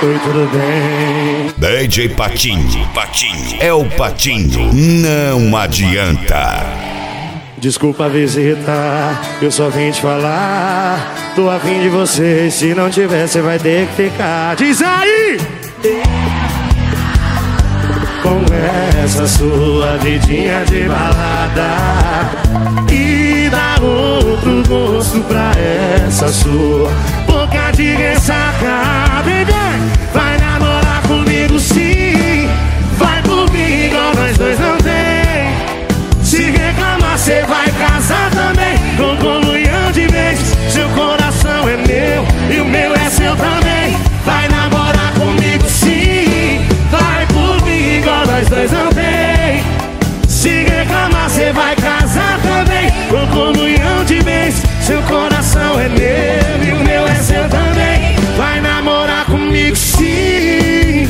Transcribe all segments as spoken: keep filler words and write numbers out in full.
Oi, tudo bem? D J Patinho, Patinho, é o Patinho, não adianta. Desculpa a visita, eu só vim te falar. Tô afim de você, se não tiver, você vai ter que ficar. Diz aí! Com essa sua vidinha de balada e dá outro gosto pra essa sua boca de ressaca. Baby, vai namorar comigo sim, vai por mim igual nós dois não tem. Se reclamar cê vai casar também, com comunhão de vez. Seu coração é meu e o meu é seu também. Vai namorar comigo sim, vai por mim igual nós dois não tem. Se reclamar cê vai casar também, com comunhão de vez. Seu coração é meu e o meu é seu também. Vai namorar comigo sim.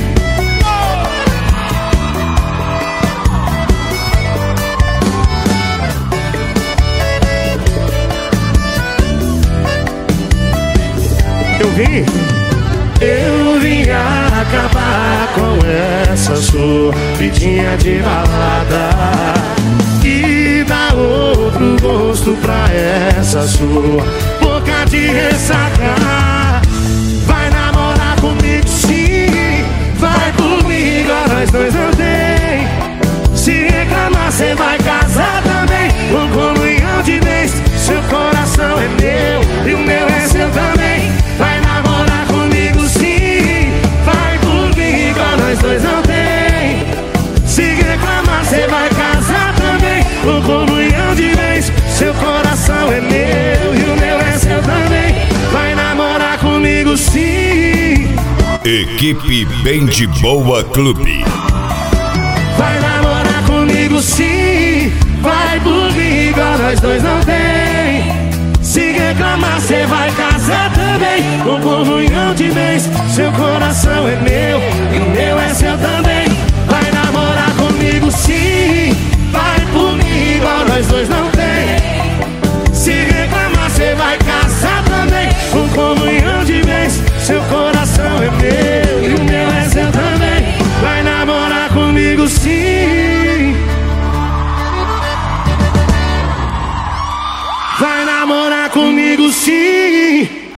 Eu vim, eu vim acabar com essa sua vidinha de balada e dar outro gosto pra essa sua boca de ressaca. Vai namorar comigo sim, vai por mim igual nós dois não tem. Se reclamar cê vai casar também, com comunhão de vez. Seu coração é meu e o meu é seu também. Vai namorar comigo sim, vai por mim igual nós dois não tem. Se reclamar cê vai casar também, com comunhão de vez. Seu coração é meu e o meu é seu também. Vai namorar comigo sim. Equipe Bem de Boa Clube. Vai namorar comigo sim, vai por mim igual nós dois não tem. Se reclamar cê vai casar também, com comunhão de vez. Seu coração é meu e o meu é seu também.